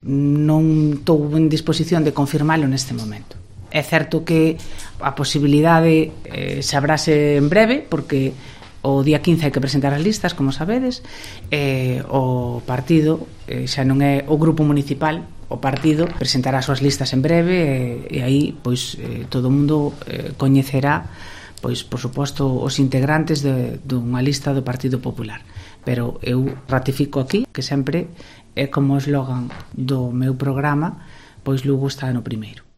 Non estou en disposición de confirmalo neste momento. É certo que a posibilidade sabrase en breve, porque o día 15 hai que presentar as listas, como sabedes. O partido xa non é o grupo municipal, o partido presentará as súas listas en breve, e aí pois todo o mundo coñecerá, pois por suposto, os integrantes dunha lista do Partido Popular. Pero eu ratifico aquí que sempre é como o eslogan do meu programa, pois Lugo está no primeiro.